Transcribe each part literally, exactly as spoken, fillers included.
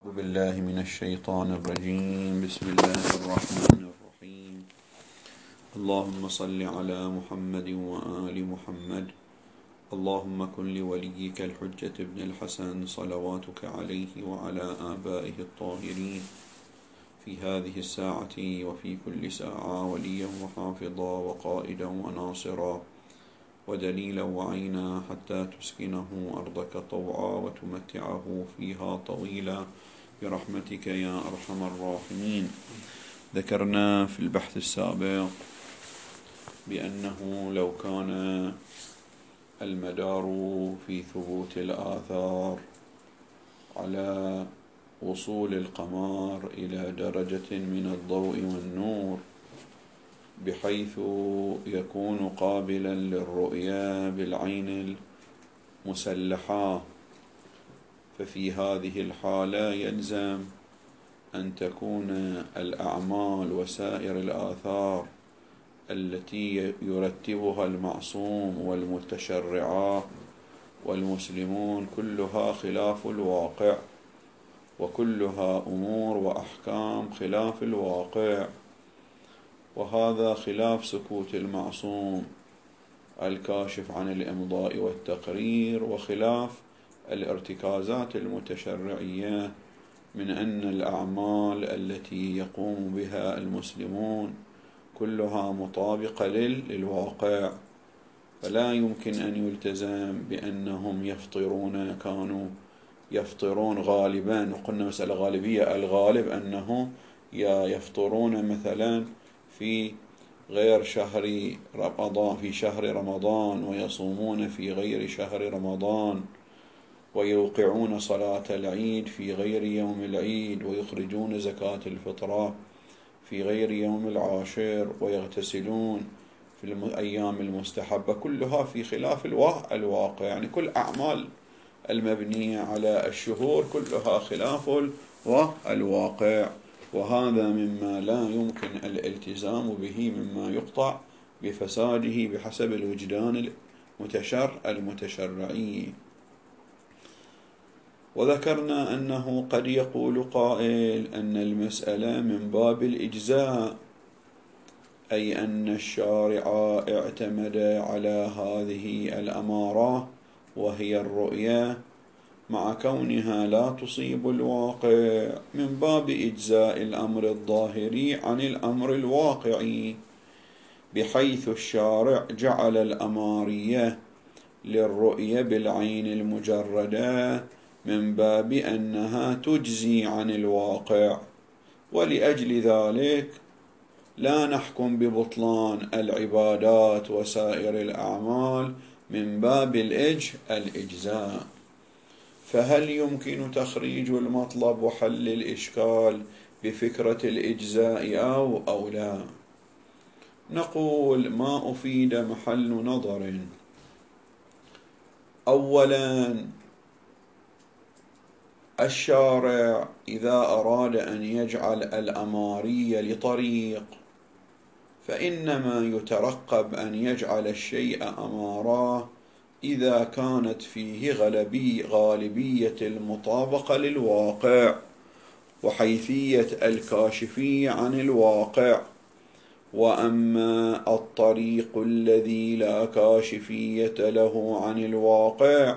أعوذ بالله من الشيطان الرجيم. بسم الله الرحمن الرحيم. اللهم صل على محمد وآل محمد. اللهم كن لوليك الحجة ابن الحسن صلواتك عليه وعلى آبائه الطاهرين في هذه الساعة وفي كل ساعة وليا وحافظا وقائدا وناصرا ودليلا وعينا حتى تسكنه أرضك طوعا وتمتعه فيها طويلا برحمتك يا أرحم الراحمين. ذكرنا في البحث السابق بأنه لو كان المدار في ثبوت الآثار على وصول القمر إلى درجة من الضوء والنور بحيث يكون قابلا للرؤيا بالعين المسلحة، ففي هذه الحالة يلزم أن تكون الأعمال وسائر الآثار التي يرتبها المعصوم والمتشرعات والمسلمون كلها خلاف الواقع، وكلها أمور وأحكام خلاف الواقع، وهذا خلاف سكوت المعصوم الكاشف عن الإمضاء والتقرير، وخلاف الارتكازات المتشرعية من أن الأعمال التي يقوم بها المسلمون كلها مطابقة للواقع، فلا يمكن أن يلتزم بأنهم يفطرون كانوا يفطرون غالبا. وقلنا مسألة غالبية، الغالب أنه يفطرون مثلا في غير شهر رمضان في شهر رمضان ويصومون في غير شهر رمضان، ويوقعون صلاة العيد في غير يوم العيد، ويخرجون زكاة الفطرة في غير يوم العاشر، ويغتسلون في الأيام المستحبة، كلها في خلاف الواقع. يعني كل أعمال المبنية على الشهور كلها خلاف الواقع، وهذا مما لا يمكن الالتزام به، مما يقطع بفساده بحسب الوجدان المتشر المتشرعي. وذكرنا أنه قد يقول قائل أن المسألة من باب الإجزاء، أي أن الشارع اعتمد على هذه الأمارة وهي الرؤية مع كونها لا تصيب الواقع من باب إجزاء الأمر الظاهري عن الأمر الواقعي، بحيث الشارع جعل الأمارية للرؤية بالعين المجردة من باب أنها تجزي عن الواقع، ولأجل ذلك لا نحكم ببطلان العبادات وسائر الأعمال من باب الإجزاء. فهل يمكن تخريج المطلب وحل الإشكال بفكرة الإجزاء أو أو لا؟ نقول ما أفيد محل نظر. أولا، الشارع إذا أراد أن يجعل الأمارية لطريق فإنما يترقب أن يجعل الشيء أمارة إذا كانت فيه غالبي غالبية المطابقة للواقع وحيثية الكاشفية عن الواقع. وأما الطريق الذي لا كاشفية له عن الواقع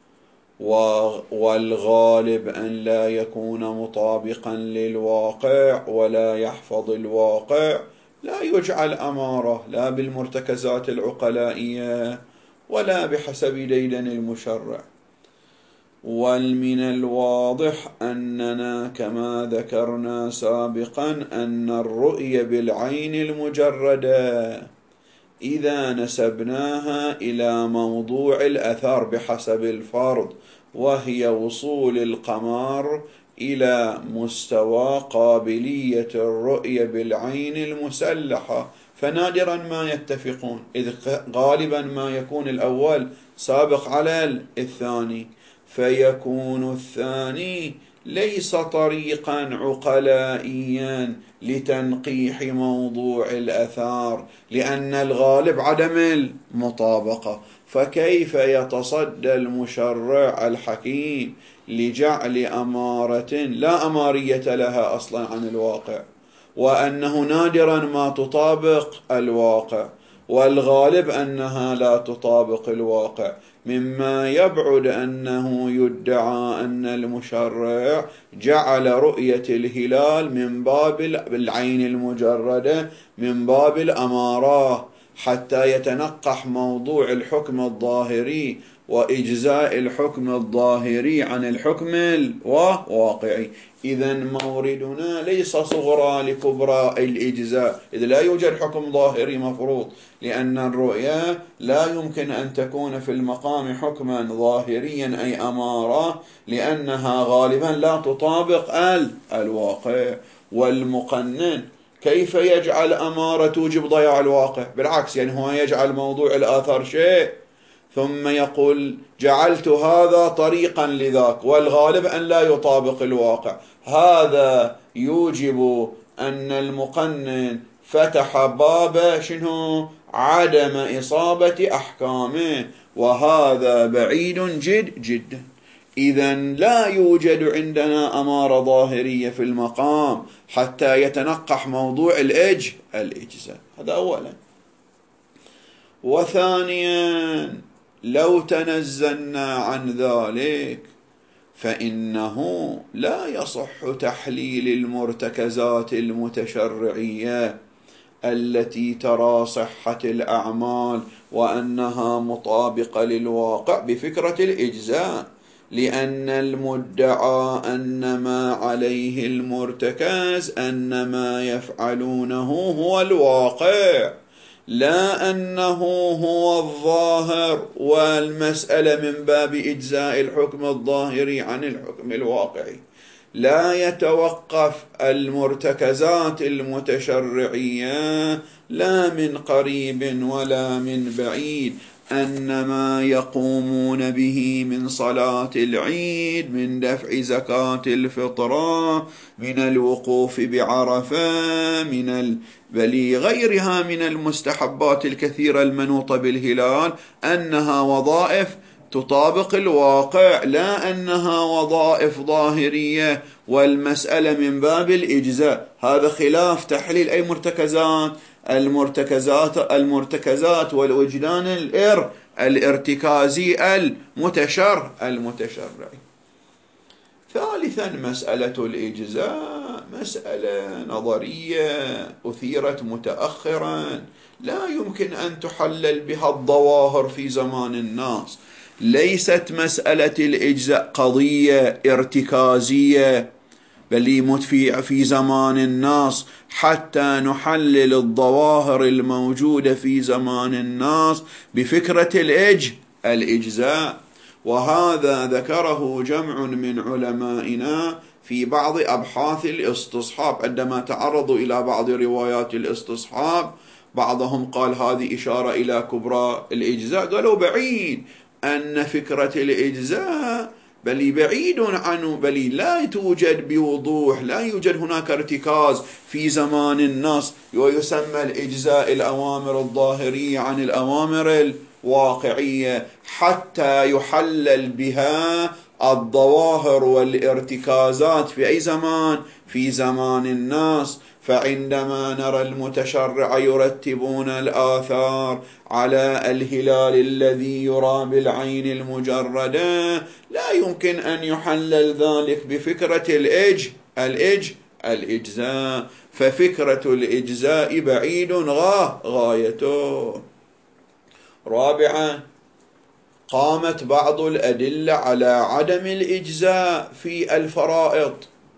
والغالب أن لا يكون مطابقا للواقع ولا يحفظ الواقع لا يجعل أمارة، لا بالمرتكزات العقلائية ولا بحسب ديدن المشرع. ومن الواضح أننا كما ذكرنا سابقا أن الرؤية بالعين المجردة إذا نسبناها إلى موضوع الأثر بحسب الفرض، وهي وصول القمر إلى مستوى قابلية الرؤية بالعين المسلحة، فنادرا ما يتفقون، إذ غالبا ما يكون الأول سابق على الثاني، فيكون الثاني ليس طريقا عقلائيا لتنقيح موضوع الأثار، لأن الغالب عدم المطابقة. فكيف يتصدى المشرع الحكيم لجعل أمارة لا أمارية لها أصلا عن الواقع، وأنه نادرا ما تطابق الواقع، والغالب أنها لا تطابق الواقع، مما يبعد أنه يدعى أن المشرع جعل رؤية الهلال من باب العين المجردة من باب الأمارة، حتى يتنقح موضوع الحكم الظاهري وإجزاء الحكم الظاهري عن الحكم الواقعي. إذن موردنا ليس صغرى لكبرى الإجزاء، إذ لا يوجد حكم ظاهري مفروض، لأن الرؤيا لا يمكن أن تكون في المقام حكما ظاهريا أي أمارة، لأنها غالبا لا تطابق الواقع. والمقنن كيف يجعل أمارة توجب ضياع الواقع؟ بالعكس، يعني هو يجعل موضوع الآثار شيء، ثم يقول جعلت هذا طريقا لذاك، والغالب أن لا يطابق الواقع. هذا يوجب أن المقنن فتح باب شنو؟ عدم إصابة أحكامه، وهذا بعيد جد جدا. إذن لا يوجد عندنا أمارة ظاهرية في المقام حتى يتنقح موضوع الإج الإجزاء. هذا أولا. وثانيا، لو تنزلنا عن ذلك فإنه لا يصح تحليل المرتكزات المتشرعية التي ترى صحة الأعمال وأنها مطابقة للواقع بفكرة الإجزاء، لأن المدعى أن ما عليه المرتكز أن ما يفعلونه هو الواقع، لا أنه هو الظاهر، والمسألة من باب إجزاء الحكم الظاهري عن الحكم الواقعي. لا يتوقف المرتكزات المتشرعية لا من قريب ولا من بعيد أن ما يقومون به من صلاة العيد، من دفع زكاة الفطرة، من الوقوف بعرفة، من ال... بل غيرها من المستحبات الكثيرة المنوطة بالهلال، أنها وظائف تطابق الواقع، لا أنها وظائف ظاهرية، والمسألة من باب الإجزاء. هذا خلاف تحليل أي مرتكزات المرتكزات المرتكزات والوجدان الإر الارتكازي المتشر المتشرعي. ثالثا، مسألة الإجزاء مسألة نظرية أثيرت متأخرا، لا يمكن أن تحلل بها الظواهر في زمان الناس. ليست مسألة الإجزاء قضية ارتكازية، بل يموت في في زمان الناس حتى نحلل الظواهر الموجودة في زمان الناس بفكرة الإج الإجزاء. وهذا ذكره جمع من علمائنا في بعض أبحاث الاستصحاب، عندما تعرضوا إلى بعض روايات الاستصحاب بعضهم قال هذه إشارة إلى كبرى الإجزاء، قالوا بعيد أن فكرة الإجزاء بل بعيد عنه، بل لا توجد بوضوح، لا يوجد هناك ارتكاز في زمان الناس، ويسمى الإجزاء الأوامر الظاهرية عن الأوامر الواقعية، حتى يحلل بها الظواهر والارتكازات في أي زمان؟ في زمان الناس. فعندما نرى المتشرع يرتبون الآثار على الهلال الذي يرى بالعين المجردة، لا يمكن أن يحلل ذلك بفكرة الإج الإج الإجزاء، ففكرة الإجزاء بعيد غا غايته. رابعا، قامت بعض الأدلة على عدم الإجزاء في الفرائض.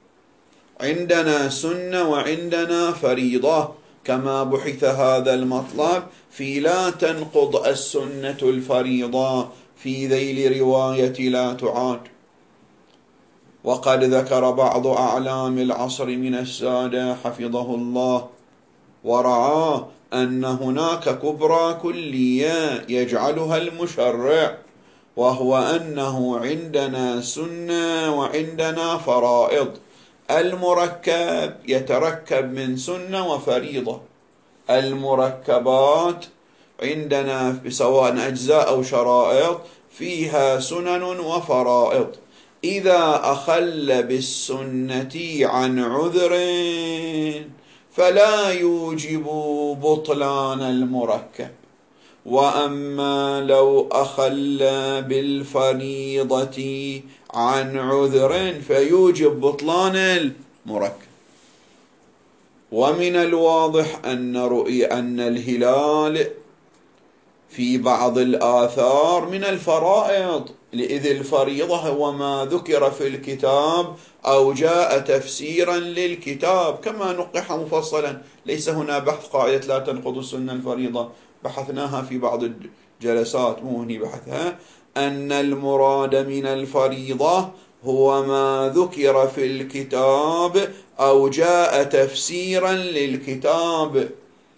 عندنا سنة وعندنا فريضة، كما بحث هذا المطلب في لا تنقض السنة الفريضة في ذيل رواية لا تعاد. وقد ذكر بعض أعلام العصر من السادة حفظه الله ورعاه أن هناك كبرى كلية يجعلها المشرع، وهو أنه عندنا سنة وعندنا فرائض. المركب يتركب من سنة وفريضة. المركبات عندنا سواء أجزاء أو شرائط فيها سنن وفرائض. إذا أخل بالسنة عن عذر فلا يوجب بطلان المركب، وأما لو أخل بالفريضة عن عذر فيوجب بطلان المركب. ومن الواضح أن رؤية أن الهلال في بعض الآثار من الفرائض، إذ الفريضة هو ما ذكر في الكتاب أو جاء تفسيرا للكتاب كما نقح مفصلا. ليس هنا بحث قاعدة لا تنقض السنة الفريضة، بحثناها في بعض الجلسات، مو هني بحثها. أن المراد من الفريضة هو ما ذكر في الكتاب أو جاء تفسيرا للكتاب.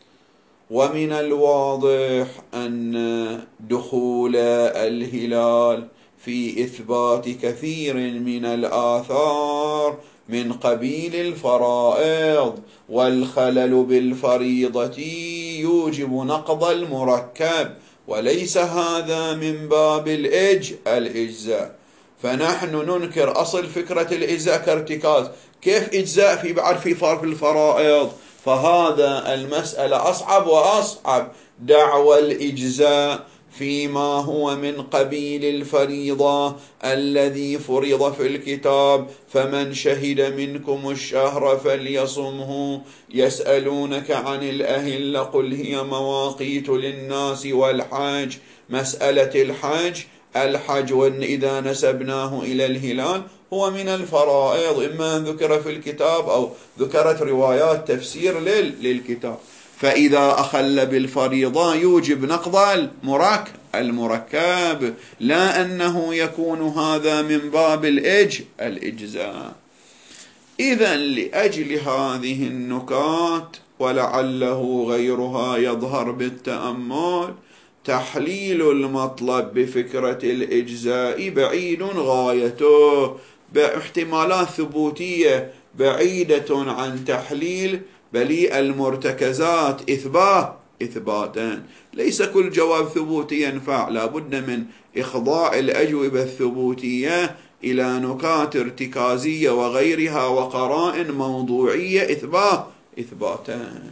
ومن الواضح أن دخول الهلال في إثبات كثير من الآثار من قبيل الفرائض، والخلل بالفريضة يوجب نقض المركب، وليس هذا من باب الإج الإجزاء. فنحن ننكر أصل فكرة الإجزاء كارتكاز. كيف إجزاء في بعد في فرق الفرائض؟ فهذا المسألة أصعب وأصعب. دعوى الإجزاء فيما هو من قبيل الفريضة الذي فرض في الكتاب، فمن شهد منكم الشهر فليصمه. يسألونك عن الأهلة قل هي مواقيت للناس والحج. مسألة الحج الحج إذا نسبناه إلى الهلال هو من الفرائض، إما أن ذكر في الكتاب أو ذكرت روايات تفسير للكتاب. فإذا أخل بالفريضة يوجب نقض المركب المركب لا أنه يكون هذا من باب الإج الإجزاء. إذن لأجل هذه النكات ولعله غيرها يظهر بالتأمل، تحليل المطلب بفكرة الإجزاء بعيد غايته، باحتمالات ثبوتية بعيدة عن تحليل بل المرتكزات إثبات إثباتا. ليس كل جواب ثبوتي ينفع، لا بد من إخضاع الأجوبة الثبوتية إلى نكات ارتكازية وغيرها وقرائن موضوعية إثبات إثباتا.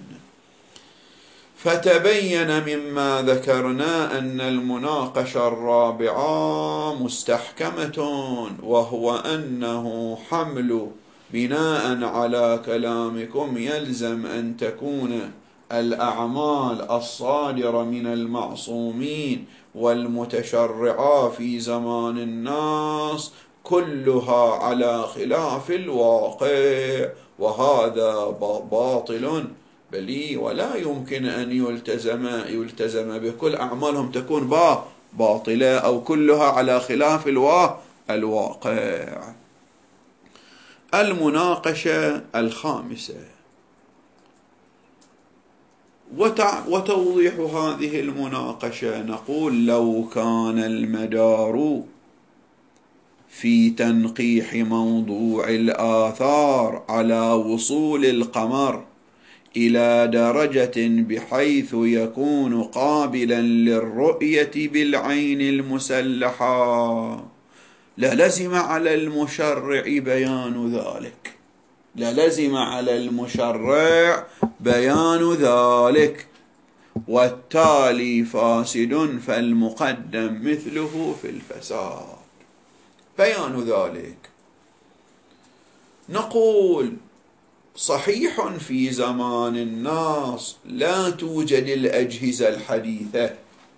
فتبين مما ذكرنا أن المناقشة الرابعة مستحكمة، وهو أنه حمل بناء على كلامكم يلزم أن تكون الأعمال الصادرة من المعصومين والمتشرعة في زمان الناس كلها على خلاف الواقع، وهذا باطل بلي ولا يمكن أن يلتزم يلتزم بكل أعمالهم تكون باطلة أو كلها على خلاف الواقع. المناقشة الخامسة وتوضيح هذه المناقشة، نقول لو كان المدار في تنقيح موضوع الآثار على وصول القمر إلى درجة بحيث يكون قابلا للرؤية بالعين المسلحة للزم على المشرع بيان ذلك للزم على المشرع بيان ذلك والتالي فاسد فالمقدم مثله في الفساد. بيان ذلك نقول صحيح في زمان الناس لا توجد الأجهزة الحديثة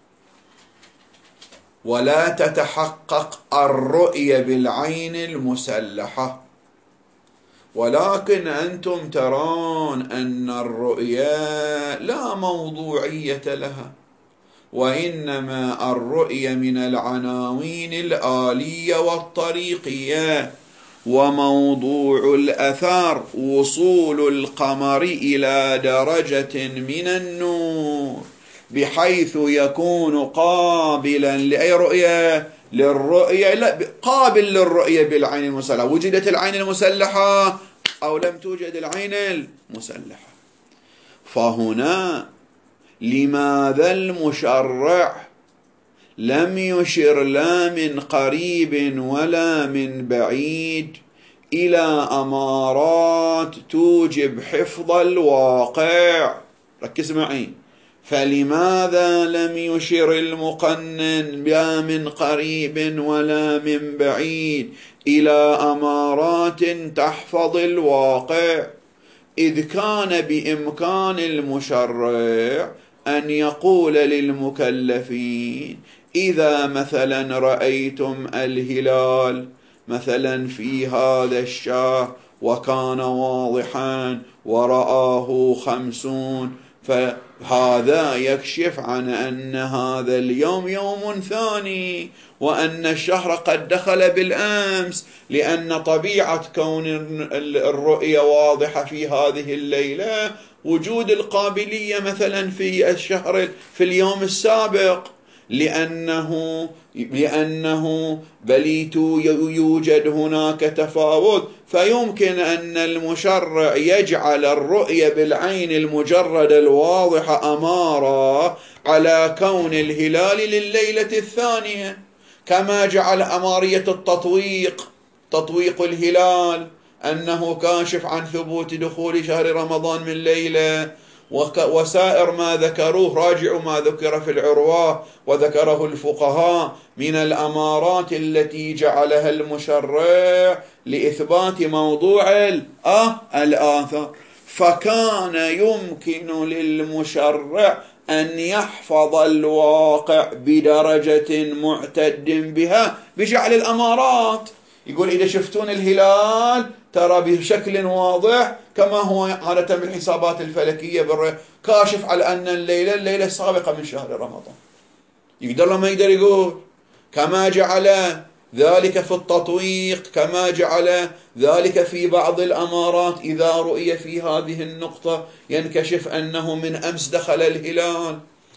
ولا تتحقق الرؤية بالعين المسلحة، ولكن أنتم ترون أن الرؤية لا موضوعية لها، وإنما الرؤية من العناوين الآلية والطريقية، وموضوع الأثر وصول القمر إلى درجة من النور بحيث يكون قابلا لأي رؤية للرؤية، لا قابل للرؤية بالعين المسلحة. وجدت العين المسلحة أو لم توجد العين المسلحة. فهنا لماذا المشرع لم يشر لا من قريب ولا من بعيد إلى أمارات توجب حفظ الواقع؟ ركز معي. فلماذا لم يشر المقنن لا من قريب ولا من بعيد إلى أمارات تحفظ الواقع؟ إذ كان بإمكان المشرع أن يقول للمكلفين: إذا مثلا رأيتم الهلال مثلا في هذا الشهر وكان واضحا ورآه خمسون، فهذا يكشف عن أن هذا اليوم يوم ثاني، وأن الشهر قد دخل بالأمس، لأن طبيعة كون الرؤية واضحة في هذه الليلة وجود القابلية مثلا في الشهر في اليوم السابق، لأنه لأنه بليت يوجد هناك تفاوت. فيمكن أن المشرع يجعل الرؤية بالعين المجردة الواضحة أمارة على كون الهلال لليلة الثانية، كما جعل أمارية التطويق، تطويق الهلال، أنه كاشف عن ثبوت دخول شهر رمضان من ليلة، وسائر ما ذكروه. راجعوا ما ذكر في العروة وذكره الفقهاء من الأمارات التي جعلها المشرع لإثبات موضوع الآثار. فكان يمكن للمشرع أن يحفظ الواقع بدرجة معتد بها بجعل الأمارات. يقول إذا شفتون الهلال ترى بشكل واضح كما هو عادة بالحسابات الفلكية كاشف على أن الليلة الليلة السابقة من شهر رمضان. يقدر ما يقدر يقول كما جعل ذلك في التطويق، كما جعل ذلك في بعض الأمارات. إذا رؤية في هذه النقطة ينكشف أنه من أمس دخل الهلال.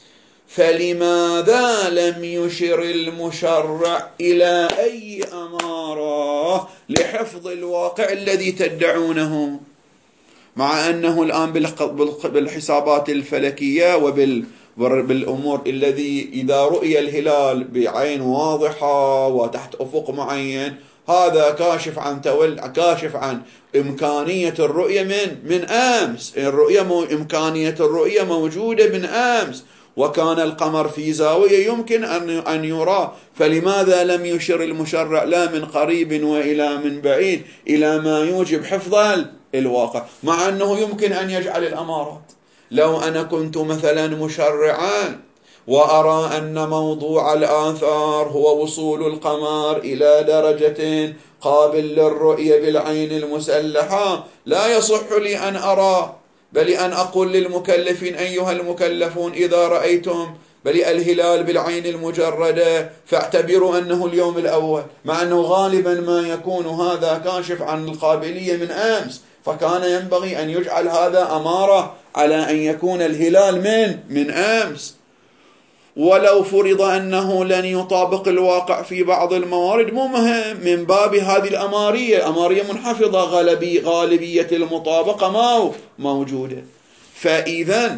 فلماذا لم يشر المشرع إلى أي أمارة لحفظ الواقع الذي تدعونه، مع أنه الآن بالحسابات الفلكية وبالأمور الذي إذا رؤي الهلال بعين واضحة وتحت أفق معين هذا كاشف عن تول كاشف عن إمكانية الرؤية من من أمس. الرؤية مو إمكانية الرؤية موجودة من أمس، وكان القمر في زاوية يمكن أن أن يرى. فلماذا لم يشر المشرع لا من قريب وإلى من بعيد إلى ما يوجب حفظ الواقع، مع أنه يمكن أن يجعل الأمارات؟ لو أنا كنت مثلا مشرعا وأرى أن موضوع الآثار هو وصول القمر إلى درجة قابل للرؤية بالعين المسلحة، لا يصح لي أن أرى، بل أن أقول للمكلفين: أيها المكلفون إذا رأيتم بل الهلال بالعين المجردة فاعتبروا أنه اليوم الأول، مع أنه غالبا ما يكون هذا كاشف عن القابلية من أمس. فكان ينبغي أن يجعل هذا أمارة على أن يكون الهلال من من أمس. ولو فرض أنه لن يطابق الواقع في بعض الموارد مو مهم، من باب هذه الأمارية، أمارية منحفظة غالبي غالبية المطابقة ما موجودة. فإذا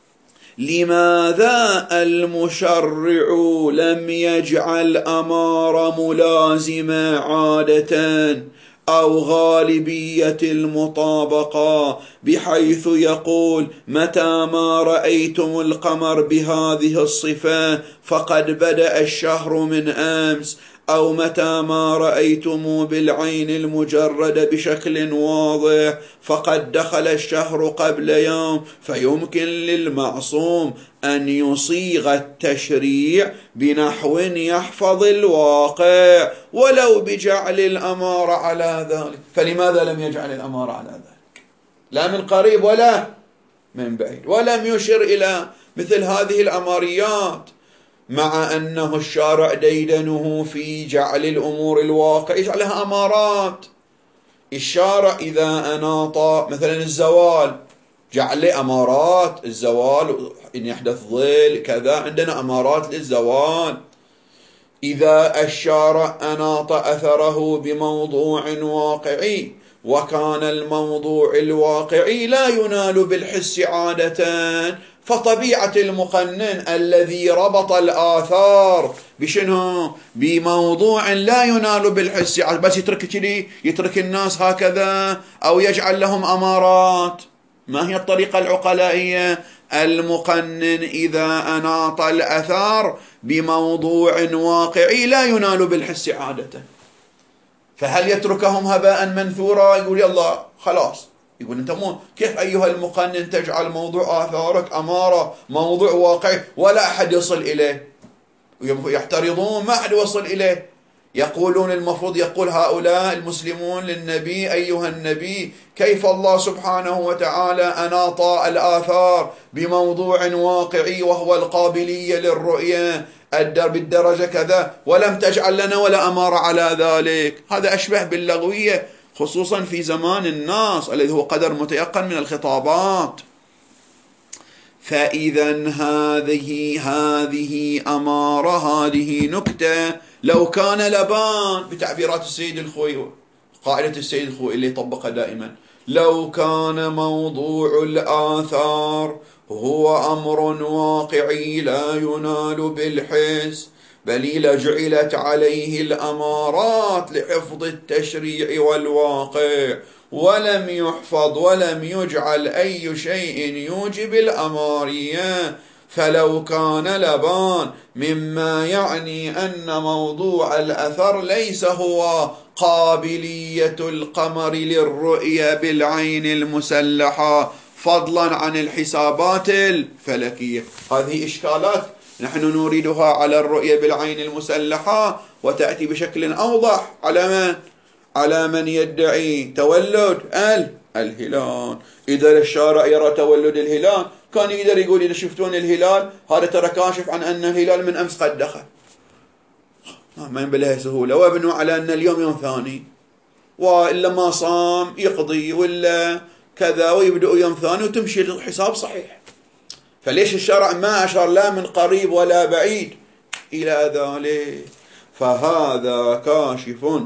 لماذا المشرع لم يجعل أمارة ملازمة عادة أو غالبية المطابقة، بحيث يقول: متى ما رأيتم القمر بهذه الصفة فقد بدأ الشهر من أمس، أو متى ما رأيتم بالعين المجردة بشكل واضح فقد دخل الشهر قبل يوم. فيمكن للمعصوم أن يصيغ التشريع بنحو يحفظ الواقع ولو بجعل الأمارة على ذلك. فلماذا لم يجعل الأمارة على ذلك؟ لا من قريب ولا من بعيد، ولم يشر إلى مثل هذه الأماريات، مع أنه الشارع ديدنه في جعل الأمور الواقع يجعلها أمارات. الشارع إذا أناط مثلا الزوال جعل أمارات الزوال، إن يحدث ظل كذا، عندنا أمارات للزوال. إذا الشارع أناط أثره بموضوع واقعي، وكان الموضوع الواقعي لا ينال بالحس عادة، فطبيعة المقنن الذي ربط الآثار بشنو؟ بموضوع لا ينال بالحس، بس يترك كذي، يترك الناس هكذا، أو يجعل لهم أمارات. ما هي الطريقة العقلائية؟ المقنن إذا أناط الأثر بموضوع واقعي لا ينال بالحس عادة، فهل يتركهم هباء منثورا؟ يقول يلا خلاص. يقول أنت مو كيف أيها المقنن تجعل موضوع آثارك أمارة، موضوع واقعي ولا أحد يصل إليه؟ يحترضون، ما أحد يوصل إليه. يقولون المفروض يقول هؤلاء المسلمون للنبي: أيها النبي، كيف الله سبحانه وتعالى أناط الآثار بموضوع واقعي وهو القابلية للرؤية بالدرجة كذا، ولم تجعل لنا ولا أمارة على ذلك؟ هذا أشبه باللغوية، خصوصا في زمان الناس الذي هو قدر متيقن من الخطابات. فإذا هذه هذه أمارة، هذه نكتة. لو كان لبان، بتعبيرات السيد الخوئي، قاعدة السيد الخوئي اللي يطبقها دائما: لو كان موضوع الآثار هو أمر واقعي لا ينال بالحس، بل لجعلت عليه الأمارات لحفظ التشريع والواقع، ولم يحفظ ولم يجعل أي شيء يوجب الأمارية. فلو كان لبان مما يعني أن موضوع الأثر ليس هو قابلية القمر للرؤية بالعين المسلحة، فضلا عن الحسابات الفلكية. هذه إشكالات نحن نريدها على الرؤية بالعين المسلحة، وتأتي بشكل أوضح على من؟ على من يدعي تولد الهلال. إذا الشارع يرى تولد الهلال كان يقدر يقول: إذا شفتون الهلال هذا ترى كاشف عن أن الهلال من أمس قد دخل. ما ينبلها سهولة، وابنوا على أن اليوم يوم ثاني، وإلا ما صام يقضي، ولا كذا، ويبدأ يوم ثاني وتمشي الحساب صحيح. فليش الشرع ما أشار لا من قريب ولا بعيد إلى ذلك؟ فهذا كاشف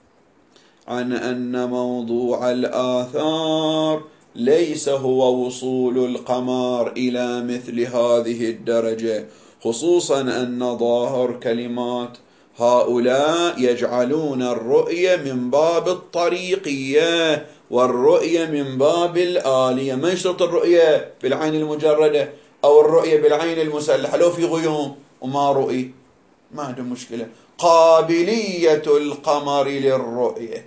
عن أن موضوع الآثار ليس هو وصول القمر إلى مثل هذه الدرجة، خصوصا أن ظاهر كلمات هؤلاء يجعلون الرؤية من باب الطريقية والرؤية من باب الآلية. ما يشترط الرؤية بالعين المجردة أو الرؤية بالعين المسلحة، لو في غيوم وما رؤي ما عنده مشكلة. قابلية القمر للرؤية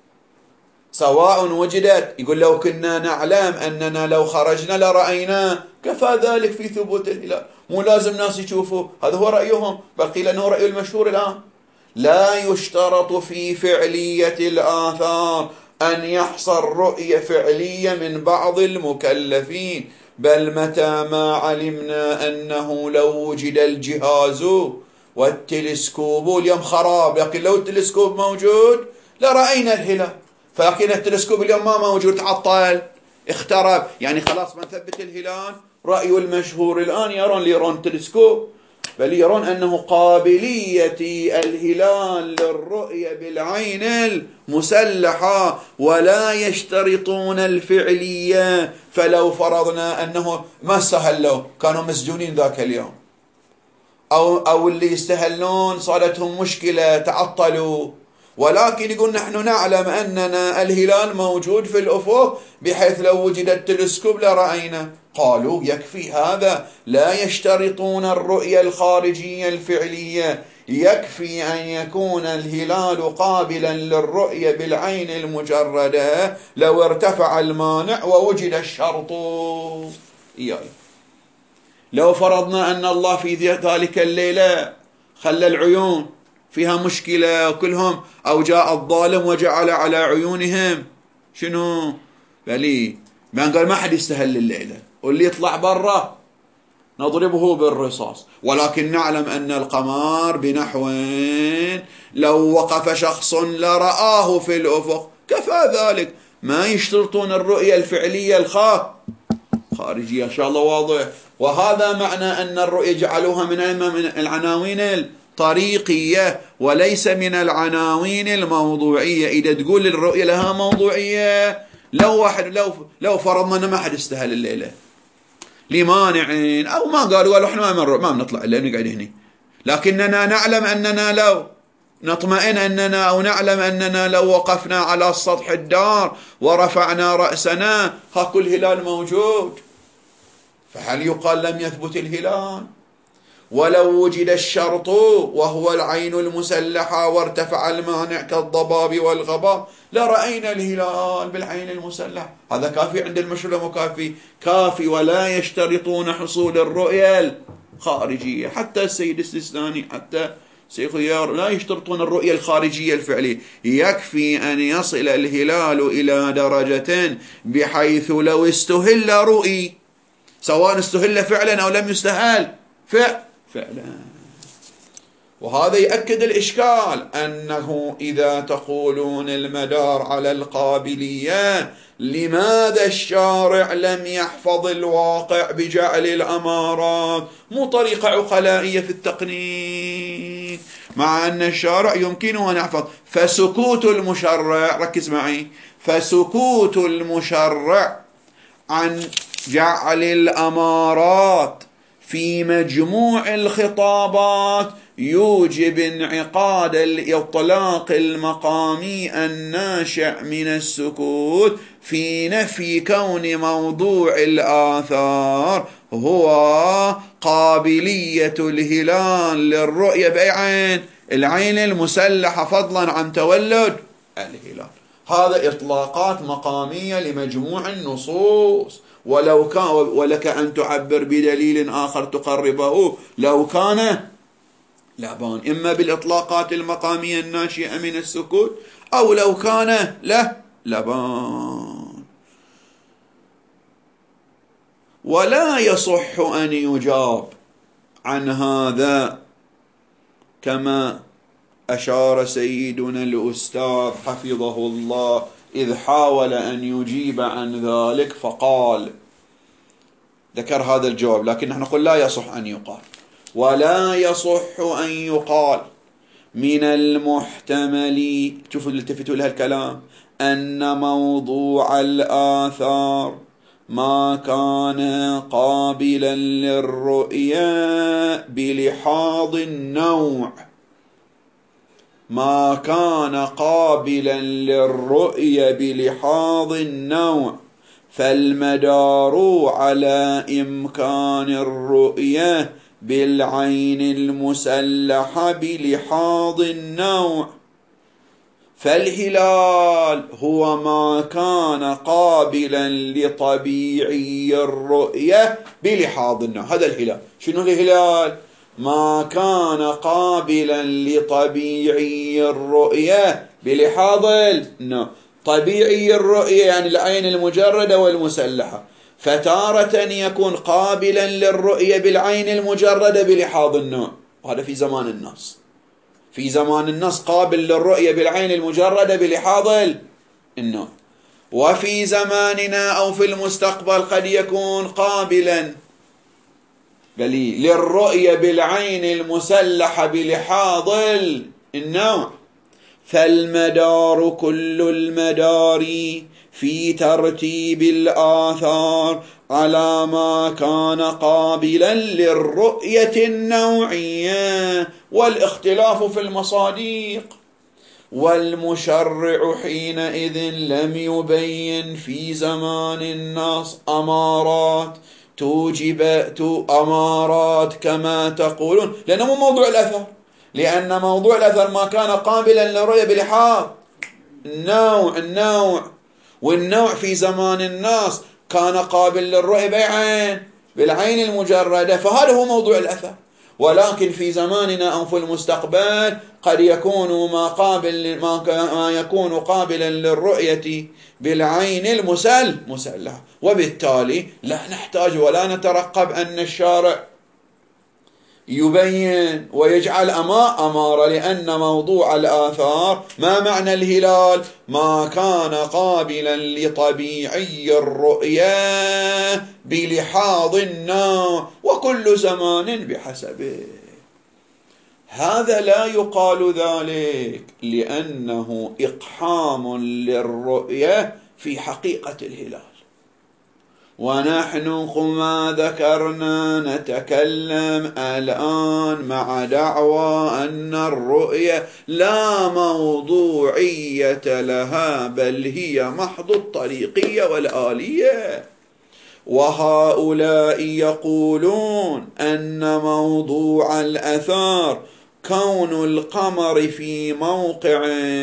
سواء وجدت، يقول لو كنا نعلم أننا لو خرجنا لرأينا، كفى ذلك في ثبوت الهلال. مو لازم ناس يشوفوا، هذا هو رأيهم، بل قيل أنه رأي المشهور الآن. لا يشترط في فعلية الآثار أن يحصل رؤية فعلية من بعض المكلفين، بل متى ما علمنا أنه لو وجد الجهاز والتلسكوب، اليوم خراب، لكن لو التلسكوب موجود لرأينا الهلال، فلكن التلسكوب اليوم ما موجود، تعطل، اخترب، يعني خلاص ما نثبت الهلال. رأي المشهور الآن يرون ليرون تلسكوب، بل يرون أنه قابلية الهلال للرؤية بالعين المسلحة، ولا يشترطون الفعلية. فلو فرضنا أنه ما استهلوا، كانوا مسجونين ذاك اليوم، أو, أو اللي يستهلون صارتهم مشكلة تعطلوا، ولكن يقول نحن نعلم أننا الهلال موجود في الأفق بحيث لو وجد التلسكوب لرأينا. قالوا يكفي هذا، لا يشترطون الرؤية الخارجية الفعلية، يكفي أن يكون الهلال قابلا للرؤية بالعين المجردة لو ارتفع المانع ووجد الشرط. إياي. لو فرضنا أن الله في ذلك الليلة خلى العيون فيها مشكلة كلهم، أو جاء الظالم وجعل على عيونهم شنو بلي، ما قال ما حد يستهل الليلة، واللي يطلع برا نضربه بالرصاص. ولكن نعلم أن القمر بنحوين، لو وقف شخص لرآه في الأفق، كفى ذلك. ما يشترطون الرؤية الفعلية الخارجية. إن شاء الله واضح. وهذا معنى أن الرؤية جعلوها من العناوين طريقية وليس من العناوين الموضوعية. إذا تقول الرؤية لها موضوعية، لو واحد لو لو فرضنا أن ما حد استهل الليلة لمانعين أو ما قالوا قالوا إحنا ما ما بنطلع إلا نقعد هنا، لكننا نعلم أننا لو نطمئن أننا أو نعلم أننا لو وقفنا على سطح الدار ورفعنا رأسنا هاكو الهلال موجود، فهل يقال لم يثبت الهلال؟ ولو وجد الشرط وهو العين المسلحة وارتفع المانع كالضباب والغباب لرأينا الهلال بالعين المسلحة. هذا كافي عند المشروع مو كافي؟ كافي. ولا يشترطون حصول الرؤية الخارجية، حتى السيد السيستاني حتى شيخ يار لا يشترطون الرؤية الخارجية الفعلية، يكفي أن يصل الهلال إلى درجة بحيث لو استهل رؤي، سواء استهل فعلا أو لم يستهل فعلا فعلا. وهذا يؤكد الإشكال أنه إذا تقولون المدار على القابلية، لماذا الشارع لم يحفظ الواقع بجعل الأمارات؟ مو طريقة عقلائية في التقنين، مع أن الشارع يمكنه أن يحفظ. فسكوت المشرع، ركز معي، فسكوت المشرع عن جعل الأمارات في مجموع الخطابات يوجب انعقاد الإطلاق المقامي الناشئ من السكوت في نفي كون موضوع الآثار هو قابلية الهلال للرؤية بأي عين؟ العين المسلحة، فضلا عن تولد الهلال. هذا إطلاقات مقامية لمجموع النصوص. ولو كان ولك أن تعبر بدليل آخر تقربه لو كان لابان، إما بالإطلاقات المقامية الناشئة من السكوت أو لو كان له لبان. ولا يصح أن يجاب عن هذا كما أشار سيدنا الأستاذ حفظه الله إذ حاول أن يجيب عن ذلك فقال، ذكر هذا الجواب، لكن نحن نقول لا يصح أن يقال. ولا يصح أن يقال من المحتمل، شوفوا التفتوا لها الكلام، أن موضوع الآثار ما كان قابلا للرؤية بلحاظ النوع، ما كان قابلا للرؤية بلحاظ النوع، فالمدار على إمكان الرؤية بالعين المسلحة بلحاظ النوع. فالهلال هو ما كان قابلا لطبيعي الرؤية بلحاظ النوع. هذا الهلال. شنو الهلال؟ ما كان قابلا لطبيعي الرؤية بلحاظ النوع. طبيعي الرؤية يعني العين المجردة والمسلحة، فتارة يكون قابلا للرؤية بالعين المجردة بلحاظ النوع، وهذا في زمان النص. في زمان النص قابل للرؤية بالعين المجردة بلحاظ النوع، وفي زماننا أو في المستقبل قد يكون قابلا للرؤية بالعين المسلحة بلحاظ النوع. فالمدار كل المدار في ترتيب الآثار على ما كان قابلا للرؤية النوعية والاختلاف في المصادق. والمشرع حينئذ لم يبين في زمان النص أمارات توجب أمارات كما تقولون، لأنه مو موضوع الأثر، لأن موضوع الأثر ما كان قابلا للرؤية بلحاظ النوع النوع والنوع في زمان النص كان قابل للرؤية بعين بالعين المجردة، فهذا هو موضوع الأثر. ولكن في زماننا أو في المستقبل قد يكون ما قابل ما يكون قابلا للرؤية بالعين المسل مسلحة، وبالتالي لا نحتاج ولا نترقب أن الشارع يبين ويجعل أما أمارة، لأن موضوع الآثار ما معنى الهلال؟ ما كان قابلا لطبيعي الرؤية بلحاظ النوع، وكل زمان بحسبه. هذا لا يقال ذلك لأنه إقحام للرؤية في حقيقة الهلال، ونحن كما ذكرنا نتكلم الآن مع دعوى أن الرؤية لا موضوعية لها، بل هي محض الطريقية والآلية. وهؤلاء يقولون أن موضوع الأثار كون القمر في موقع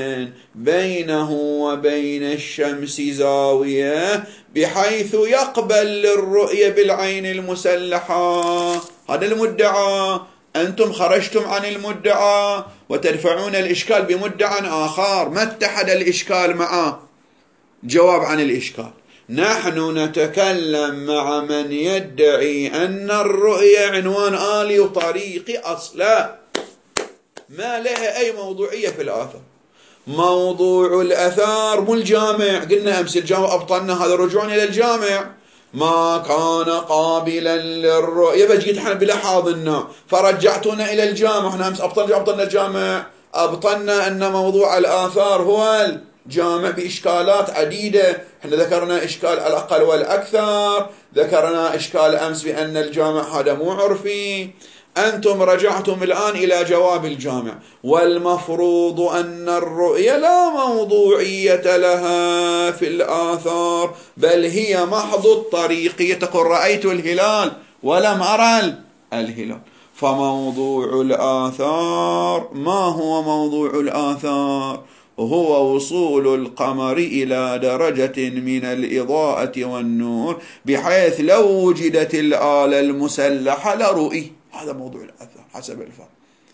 بينه وبين الشمس زاوية بحيث يقبل للرؤية بالعين المسلحة. هذا المدعى. أنتم خرجتم عن المدعى وتدفعون الإشكال بمدعى آخر ما اتحد الإشكال معه. جواب عن الإشكال: نحن نتكلم مع من يدعي أن الرؤية عنوان آلي وطريقي أصلا ما لها أي موضوعية في الآثار. موضوع الأثار مو الجامع. قلنا أمس الجامع أبطلنا، هذا رجوعنا إلى الجامع. ما كان قابلا للرؤية بجيت احنا بلحاظنا فرجعتونا إلى الجامع. احنا أمس أبطلنا أبطلنا الجامع، أبطلنا أن موضوع الآثار هو الجامع بإشكالات عديدة. احنا ذكرنا إشكال الأقل والأكثر، ذكرنا إشكال أمس بأن الجامع هذا مو عرفي. أنتم رجعتم الآن إلى جواب الجامع، والمفروض أن الرؤية لا موضوعية لها في الآثار بل هي محض الطريقية. تقول رأيت الهلال ولم أرى الهلال. فموضوع الآثار ما هو موضوع الآثار؟ هو وصول القمر إلى درجة من الإضاءة والنور بحيث لو وجدت الآلة المسلحة لرؤي. هذا موضوع الأثر حسب الفهم.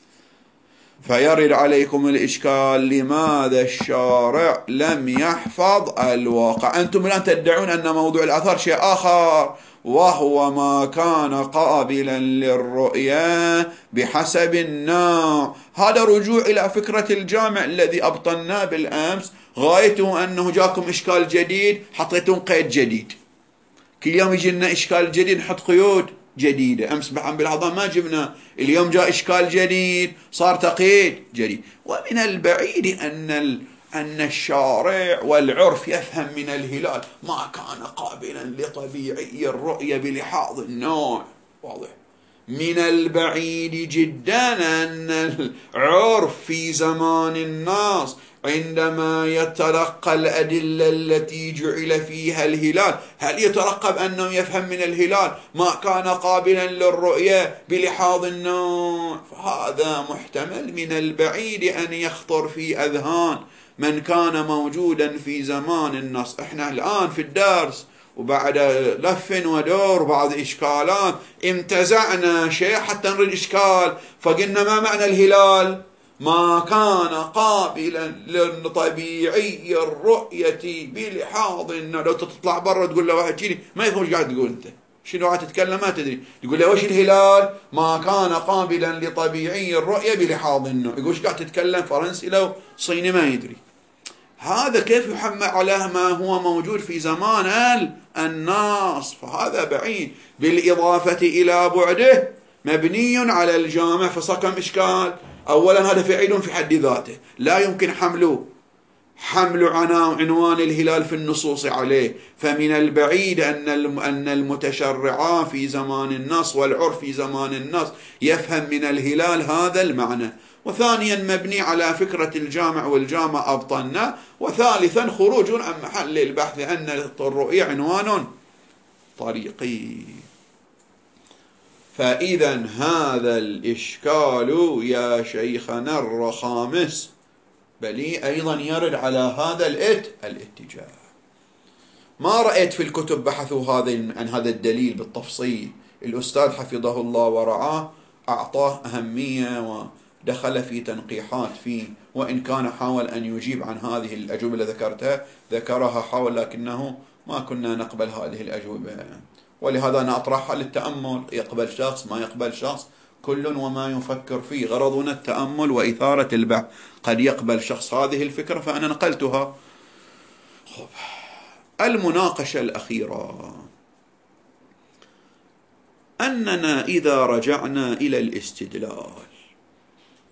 فيرد عليكم الإشكال: لماذا الشارع لم يحفظ الواقع؟ أنتم الآن تدعون أن موضوع الأثر شيء آخر، وهو ما كان قابلا للرؤية بحسب النوع. هذا رجوع إلى فكرة الجامع الذي أبطلناه بالأمس. غايته أنه جاكم إشكال جديد حطيتون قيد جديد. كل يوم يجي لنا إشكال جديد نحط قيود جديدة. أمس بحم بالعظام ما جبنا، اليوم جاء إشكال جديد صار تقييد جديد. ومن البعيد أن ال... أن الشارع والعرف يفهم من الهلال ما كان قابلا لطبيعي الرؤية بلحاظ النوع. واضح. من البعيد جدا أن العرف في زمان الناس عندما يتلقى الأدلة التي جعل فيها الهلال هل يترقب أنه يفهم من الهلال ما كان قابلا للرؤية بلحاظ النوع؟ فهذا محتمل من البعيد أن يخطر في أذهان من كان موجودا في زمان النص. احنا الآن في الدرس وبعد لف ودور بعض إشكالات امتزعنا شيء حتى نريد إشكال، فقلنا ما معنى الهلال؟ ما كان قابلا لطبيعي الرؤية بلحاظ النوع. لو تطلع برا تقول له واحد شيء ما يفهم ايش قاعد تقول انت، شنو قاعد تتكلم ما تدري. تقول له وش الهلال؟ ما كان قابلا لطبيعي الرؤية بلحاظ النوع. يقول ايش قاعد تتكلم فرنسي لو صيني ما يدري. هذا كيف يحمل على ما هو موجود في زمان الناس؟ فهذا بعيد. بالإضافة إلى بعده مبني على الجامع فصار كم إشكال. أولا هذا فعيل في حد ذاته لا يمكن حمله حمل عنوان الهلال في النصوص عليه. فمن البعيد أن أن المتشرعان في زمان النص والعرف في زمان النص يفهم من الهلال هذا المعنى. وثانيا مبني على فكرة الجامع والجامع أبطلنا. وثالثا خروج عن محل البحث أن الرؤية عنوان طريقي. فإذا هذا الإشكال يا شيخنا الرخامس بلي أيضا يرد على هذا الاتجاه. ما رأيت في الكتب بحثوا هذا عن هذا الدليل بالتفصيل. الأستاذ حفظه الله ورعاه أعطاه أهمية ودخل في تنقيحات فيه، وإن كان حاول أن يجيب عن هذه الأجوبة اللي ذكرتها ذكرها حاول، لكنه ما كنا نقبل هذه الأجوبة. ولهذا أنا أطرحها للتأمل. يقبل شخص ما يقبل شخص كل وما يفكر فيه. غرضنا التأمل وإثارة البحث. قد يقبل شخص هذه الفكرة فأنا نقلتها. خب. المناقشة الأخيرة أننا إذا رجعنا إلى الاستدلال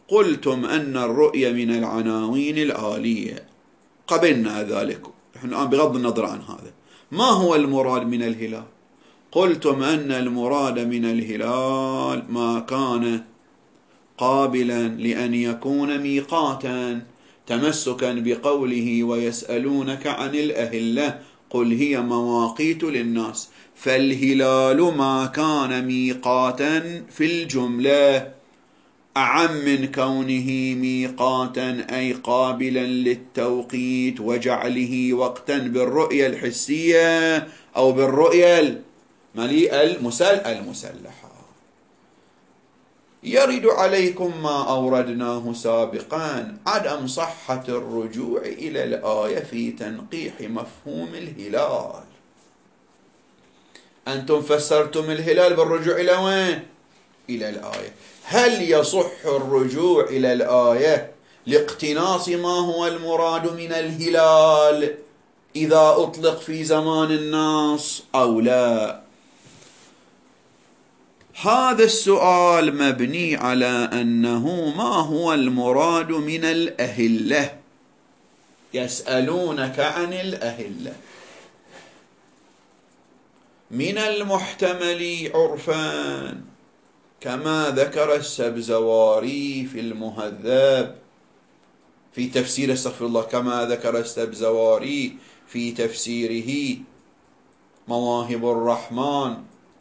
قلتم أن الرؤية من العناوين الآلية، قبلنا ذلك، نحن الآن بغض النظر عن هذا. ما هو المراد من الهلال؟ قلتم أن المراد من الهلال ما كان قابلا لأن يكون ميقاتا، تمسكا بقوله ويسألونك عن الأهلة قل هي مواقيت للناس، فالهلال ما كان ميقاتا في الجملة أعم من كونه ميقاتا أي قابلا للتوقيت وجعله وقتا بالرؤية الحسية أو بالرؤية المسلحة. يرد عليكم ما أوردناه سابقا عدم صحة الرجوع إلى الآية في تنقيح مفهوم الهلال. أنتم فسرتم الهلال بالرجوع إلى وين؟ إلى الآية. هل يصح الرجوع إلى الآية لاقتناص ما هو المراد من الهلال إذا أطلق في زمان النص أو لا؟ هذا السؤال مبني على أنه ما هو المراد من الأهلة. يسألونك عن الأهلة، من المحتمل عرفان كما ذكر السبزواري في المهذب في تفسير استغفر الله كما ذكر السبزواري في تفسيره مواهب الرحمن.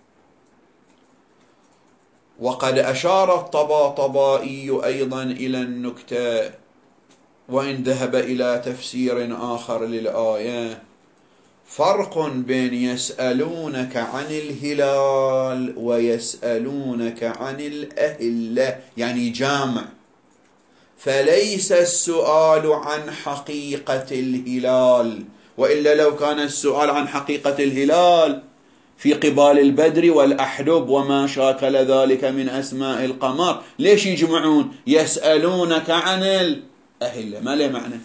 وقد أشار الطباطبائي أيضا إلى النكتة، وإن ذهب إلى تفسير آخر للآية. فرق بين يسألونك عن الهلال ويسألونك عن الأهلة، يعني جامع، فليس السؤال عن حقيقة الهلال، وإلا لو كان السؤال عن حقيقة الهلال في قبال البدر والأحدب وما شاكل ذلك من أسماء القمر، ليش يجمعون يسألونك عن الأهلة؟ ما له معنى.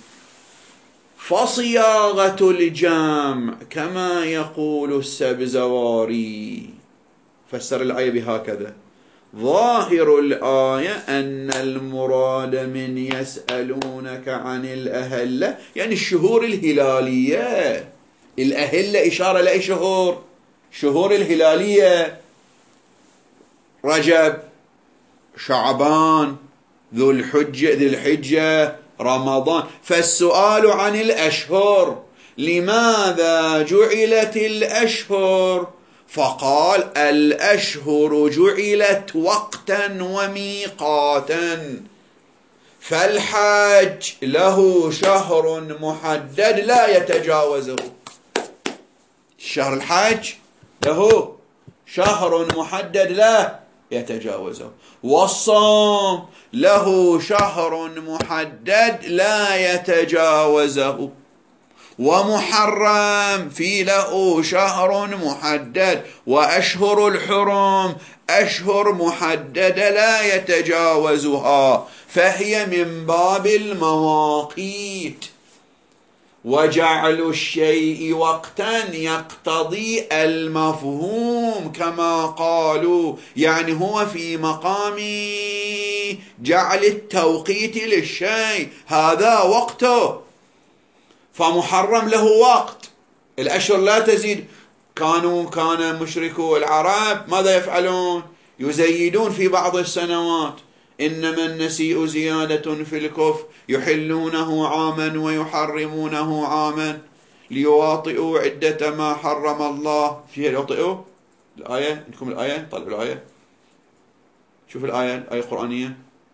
فصياغة الجامع كما يقول السبزواري، فسر الآية بهكذا: ظاهر الآية أن المراد من يسألونك عن الأهلة يعني الشهور الهلالية. الأهلة إشارة لأي شهور؟ شهور الهلالية: رجب، شعبان، ذو الحجة ذي الحجة، رمضان. فالسؤال عن الأشهر، لماذا جعلت الأشهر؟ فقال الأشهر جعلت وقتا وميقاتا، فالحاج له شهر محدد لا يتجاوزه. الشهر الحاج له شهر محدد لا يتجاوزه، والصوم له شهر محدد لا يتجاوزه، ومحرم في له شهر محدد، وأشهر الحرم أشهر محددة لا يتجاوزها، فهي من باب المواقيت. وجعل الشيء وقتا يقتضي المفهوم كما قالوا، يعني هو في مقام جعل التوقيت للشيء، هذا وقته، فمحرم له وقت. الأشهر لا تزيد. كانوا كان مشركو العرب ماذا يفعلون؟ يزيدون في بعض السنوات: إنما النسيء زيادة في الكفر يحلونه عاما ويحرمونه عاما ليواطئوا عدة ما حرم الله فيه. يواطئوا الآية، عندكم الآية؟ طلعوا الآية، شوف الآية، الآية القرآنية.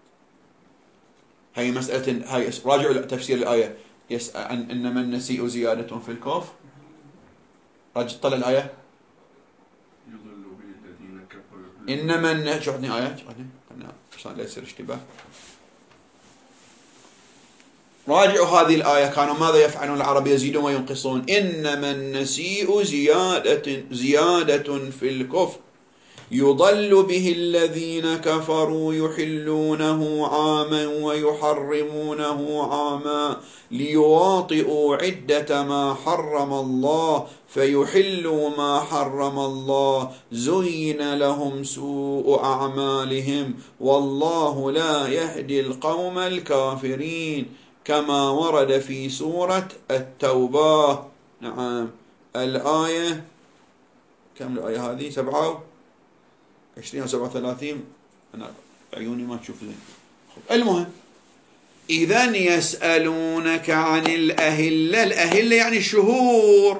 هاي مسألة، هاي راجعوا تفسير الآية. يسأل عن إنما النسيء زيادة في الكفر. راجع طلع الآية. إنما الن... شو عندي آية؟ شو عندي؟ عشان لا يصير اشتباه. راجعوا هذه الآية. كانوا ماذا يفعلون العرب؟ يزيدون وينقصون. إنما النسيء زيادة زيادة في الكفر يضل به الذين كفروا يحلونه عاما ويحرمونه عاما ليواطئوا عدة ما حرم الله فيحلوا ما حرم الله زين لهم سوء أعمالهم والله لا يهدي القوم الكافرين كما ورد في سورة التوبة. نعم، الآية كم الآية هذه؟ سبعة وعشرين أو سبعة وثلاثين، أنا عيوني ما تشوف زين. المهم، إذن يسألونك عن الأهلة. الأهلة يعني الشهور.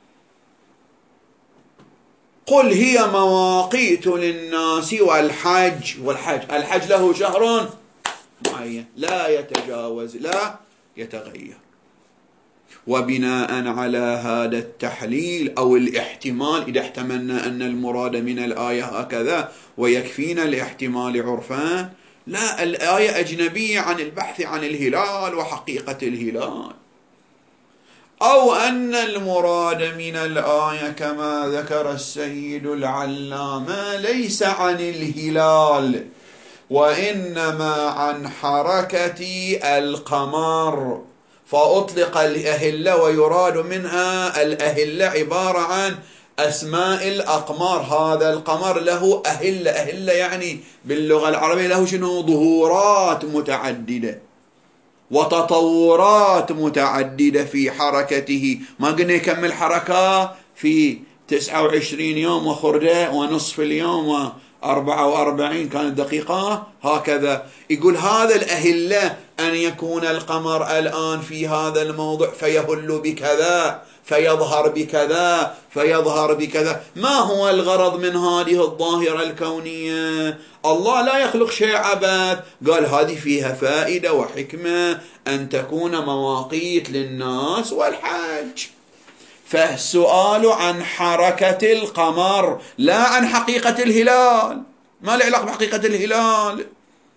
قل هي مواقيت للناس والحج. والحج الحج له شهر معين لا يتجاوز لا يتغير. وبناء على هذا التحليل أو الاحتمال، إذا احتملنا أن المراد من الآية هكذا ويكفينا الاحتمال عرفان، لا، الآية أجنبية عن البحث عن الهلال وحقيقة الهلال، أو أن المراد من الآية كما ذكر السيد العلامة ليس عن الهلال وإنما عن حركة القمر، فأطلق الأهلة ويراد منها الأهلة عبارة عن أسماء الأقمار. هذا القمر له أهلة. أهلة يعني باللغة العربية له شنو؟ ظهورات متعددة وتطورات متعددة في حركته. ما قلنا يكمل حركة في تسعة وعشرين يوم وخردة ونصف اليوم وأربعة وأربعين كانت دقيقة، هكذا يقول هذا الأهلة أن يكون القمر الآن في هذا الموضع فيهل بكذا فيظهر بكذا فيظهر بكذا. ما هو الغرض من هذه الظاهرة الكونية؟ الله لا يخلق شيء عبث، قال هذه فيها فائدة وحكمة أن تكون مواقيت للناس والحج. فالسؤال عن حركة القمر لا عن حقيقة الهلال، ما له علاقة بحقيقة الهلال.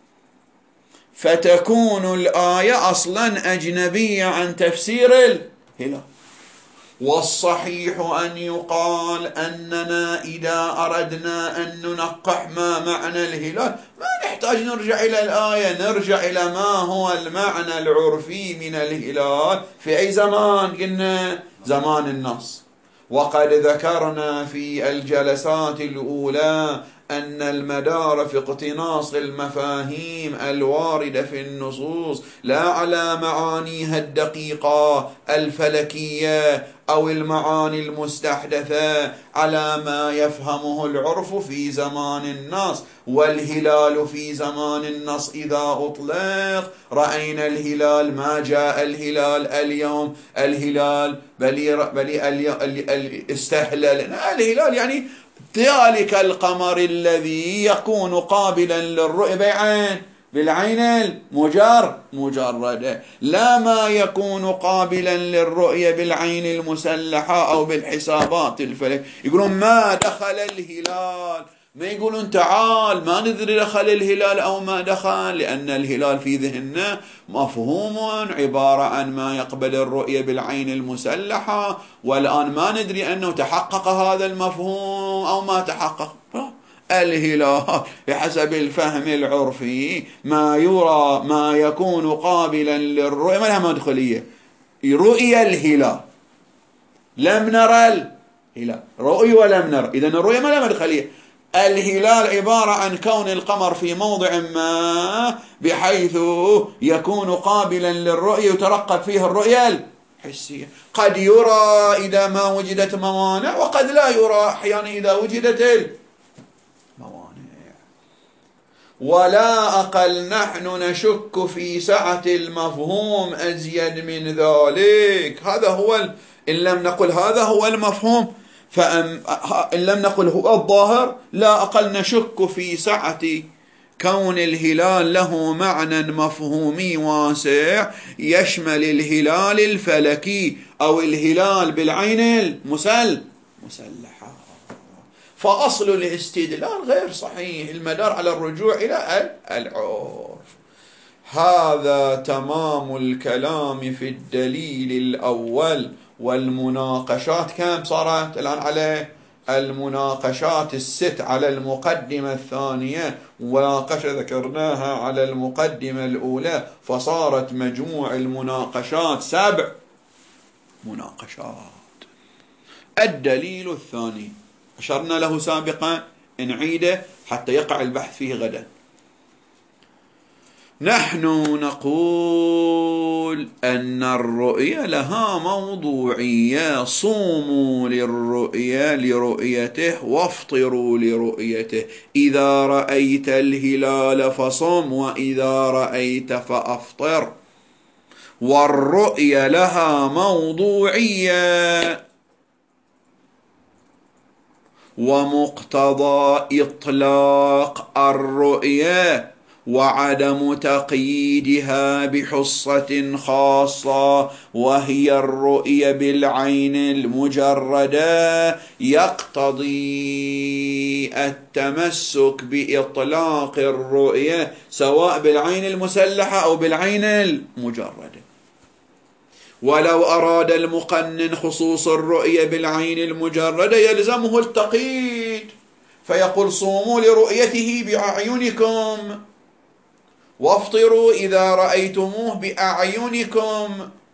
فتكون الآية أصلا أجنبية عن تفسير الهلال. والصحيح أن يقال أننا إذا أردنا أن ننقح ما معنى الهلال ما نحتاج نرجع إلى الآية، نرجع إلى ما هو المعنى العرفي من الهلال في أي زمان؟ قلنا زمان النص. وقد ذكرنا في الجلسات الأولى أن المدار في اقتناص المفاهيم الواردة في النصوص لا على معانيها الدقيقة الفلكية أو المعاني المستحدثة، على ما يفهمه العرف في زمان النص. والهلال في زمان النص إذا أطلق رأينا الهلال، ما جاء الهلال اليوم الهلال بل, بل استهلل الهلال يعني ذلك القمر الذي يكون قابلا للرؤية بعين بالعين المجر مجردة، لا ما يكون قابلا للرؤية بالعين المسلحة أو بالحسابات الفلك. يقولون ما دخل الهلال، ما يقولون تعال ما ندري دخل الهلال أو ما دخل، لأن الهلال في ذهننا مفهوم عبارة عن ما يقبل الرؤية بالعين المسلحة، والآن ما ندري أنه تحقق هذا المفهوم أو ما تحقق. الهلال بحسب الفهم العرفي ما يرى ما يكون قابلا للرؤية، ما لها مدخلية. رؤية الهلال، لم نرى الهلال، رؤية ولم نرى، إذن الرؤية ما لها مدخلية. الهلال عبارة عن كون القمر في موضع ما بحيث يكون قابلا للرؤية يترقب فيه الرؤية الحسية. قد يرى إذا ما وجدت موانع، وقد لا يرى أحيانا إذا وجدت الموانع. ولا أقل نحن نشك في سعة المفهوم أزيد من ذلك. هذا هو إن لم نقل هذا هو المفهوم، فإن لم نقل هو الظاهر، لا أقل نشك في سعة كون الهلال له معنى مفهومي واسع يشمل الهلال الفلكي أو الهلال بالعين المسلحة. فأصل الاستدلال غير صحيح، المدار على الرجوع إلى العرف. هذا تمام الكلام في الدليل الأول. والمناقشات كم صارت الآن عليه؟ المناقشات الست على المقدمة الثانية، مناقشة ذكرناها على المقدمة الأولى، فصارت مجموع المناقشات سبع مناقشات. الدليل الثاني أشرنا له سابقا، نعيده حتى يقع البحث فيه غدا. نحن نقول أن الرؤية لها موضوعية، صوموا للرؤية لرؤيته وافطروا لرؤيته، إذا رأيت الهلال فصم وإذا رأيت فأفطر. والرؤية لها موضوعية، ومقتضى إطلاق الرؤية وعدم تقييدها بحصة خاصة وهي الرؤية بالعين المجردة يقتضي التمسك بإطلاق الرؤية سواء بالعين المسلحة أو بالعين المجردة. ولو أراد المقنن خصوص الرؤية بالعين المجردة يلزمه التقييد، فيقول صوموا لرؤيته بأعينكم وافطروا إذا رأيتموه بأعينكم،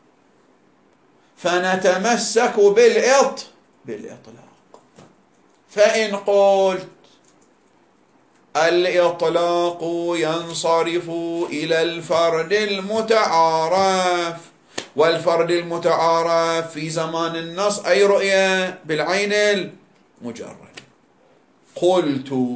فنتمسك بالإط بالإطلاق. فإن قلت الإطلاق ينصرف إلى الفرد المتعارف، والفرد المتعارف في زمان النص أي رؤية بالعين المجردة، قلت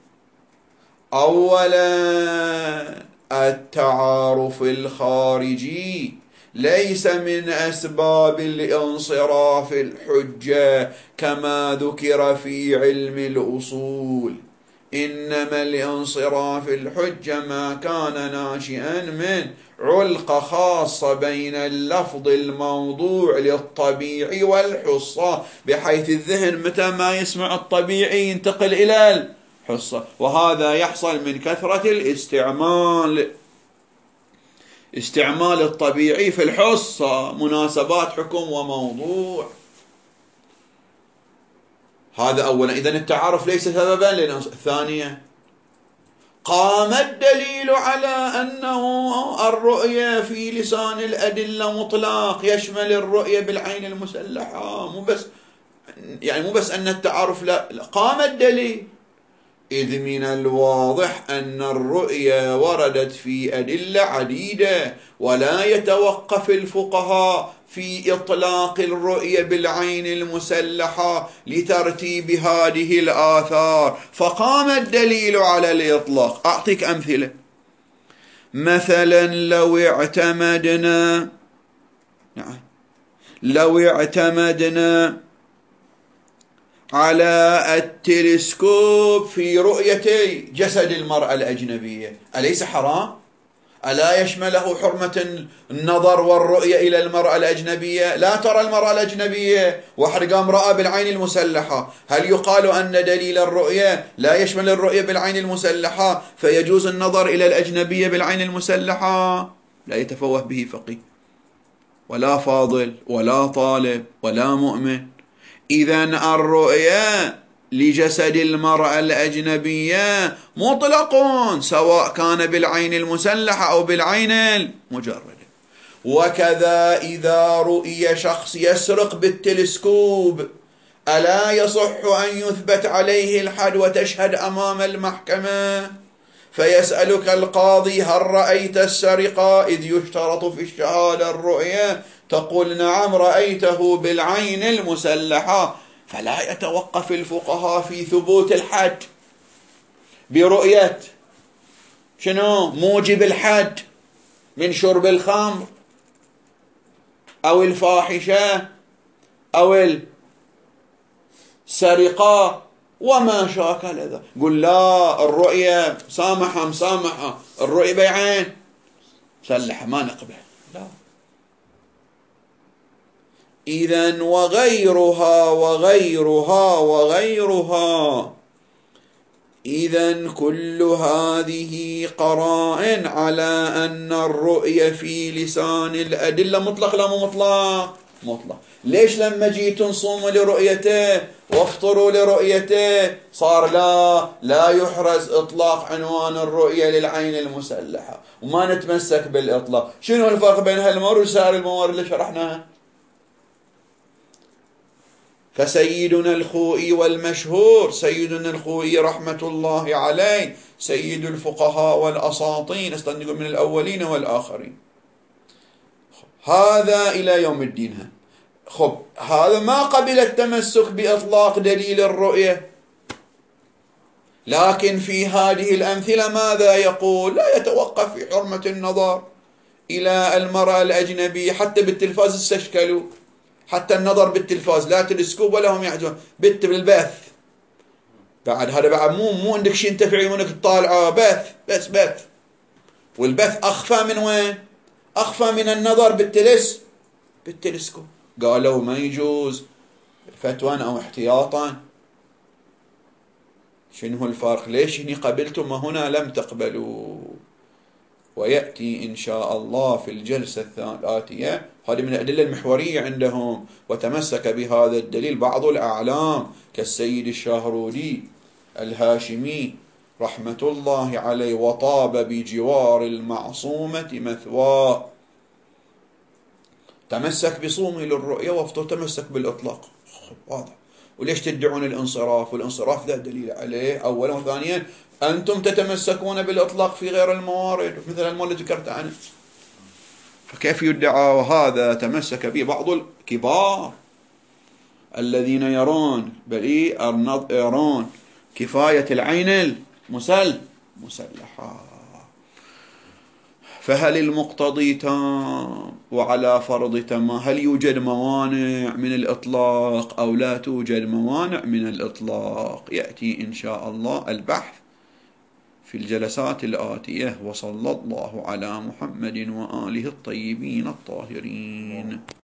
أولا التعارف الخارجي ليس من أسباب الانصراف الحجة كما ذكر في علم الأصول، إنما الانصراف الحجة ما كان ناشئا من علقة خاصة بين اللفظ الموضوع للطبيعي والحصة، بحيث الذهن متى ما يسمع الطبيعي ينتقل إلى الحصة، وهذا يحصل من كثرة الاستعمال، استعمال الطبيعي في الحصة، مناسبات حكم وموضوع. هذا أولا. إذن التعارف ليس سببا للنص. ثانيا قام الدليل على أنه الرؤية في لسان الأدلة مطلق يشمل الرؤية بالعين المسلحة، مو بس يعني مو بس أن التعارف لا, لا قام الدليل، إذ من الواضح أن الرؤية وردت في أدلة عديدة، ولا يتوقف الفقهاء في إطلاق الرؤية بالعين المسلحة لترتيب هذه الآثار، فقام الدليل على الإطلاق. أعطيك أمثلة. مثلا لو اعتمدنا نعم لو اعتمدنا على التلسكوب في رؤية جسد المرأة الأجنبية، أليس حرام؟ ألا يشمله حرمة النظر والرؤية إلى المرأة الأجنبية؟ لا ترى المرأة الأجنبية وحرق امرأة بالعين المسلحة، هل يقال أن دليل الرؤية لا يشمل الرؤية بالعين المسلحة فيجوز النظر إلى الأجنبية بالعين المسلحة؟ لا يتفوه به فقيه ولا فاضل ولا طالب ولا مؤمن. إذن الرؤية لجسد المرأة الأجنبية مطلق سواء كان بالعين المسلحة أو بالعين المجردة. وكذا إذا رؤي شخص يسرق بالتلسكوب ألا يصح أن يثبت عليه الحد وتشهد أمام المحكمة فيسألك القاضي هل رأيت السرقة؟ إذ يشترط في الشهادة الرؤية، تقول نعم رأيته بالعين المسلحة، فلا يتوقف الفقهاء في ثبوت الحد برؤية شنو موجب الحد من شرب الخمر أو الفاحشة أو السرقة وما شاكل ذا. قل لا الرؤية سامحة مسامحة، الرؤية بعين مسلحة ما نقبل، لا. إذن وغيرها وغيرها وغيرها، إذن كل هذه قرائن على أن الرؤية في لسان الأدلة مطلق لا مو مطلق؟ مطلق. ليش لما جيتوا نصوم لرؤيته وافطروا لرؤيته، صار لا لا يحرز إطلاق عنوان الرؤية للعين المسلحة وما نتمسك بالإطلاق. شنو الفرق بين هالموارد وسائر الموارد اللي شرحناها؟ فسيدنا الخوئي والمشهور سيدنا الخوئي رحمة الله عليه سيد الفقهاء والأساطين، أصلا نقول من الأولين والآخرين، هذا إلى يوم الدين. خب هذا ما قبل التمسك بإطلاق دليل الرؤية، لكن في هذه الأمثلة ماذا يقول؟ لا يتوقف في حرمة النظر إلى المرأة الأجنبية، حتى بالتلفاز استشكلوا، حتى النظر بالتلفاز لا تلسكوب ولا هم يعجبون بالبث. بعد هذا بعد مو مو عندك شيء انت في عيونك تطالعه، بث بس بث، والبث أخفى من وين؟ أخفى من النظر بالتلس بالتلسكوب. قالوا ما يجوز فتوى أو احتياطا. شنو الفرق؟ ليش هني قبلتم وهنا لم تقبلوا؟ ويأتي إن شاء الله في الجلسة الآتية، هذه من الأدلة المحورية عندهم، وتمسك بهذا الدليل بعض الأعلام كالسيد الشاهرودي الهاشمي رحمة الله عليه، وطاب بجوار المعصومة مثواه. تمسك بصومي للرؤية وافطر، تمسك بالإطلاق، واضح. وليش تدعون الانصراف؟ والانصراف ذا دليل عليه أولا، وثانيا أنتم تتمسكون بالإطلاق في غير الموارد مثل الموارد اللي ذكرت عنه، فكيف يدعى؟ وهذا تمسك به بعض الكبار الذين يرون بل يرون كفاية العين المسل مسلحة. فهل المقتضي تام وعلى فرض تام؟ هل يوجد موانع من الإطلاق أو لا توجد موانع من الإطلاق؟ يأتي إن شاء الله البحث في الجلسات الآتية. وصلى الله على محمد وآله الطيبين الطاهرين.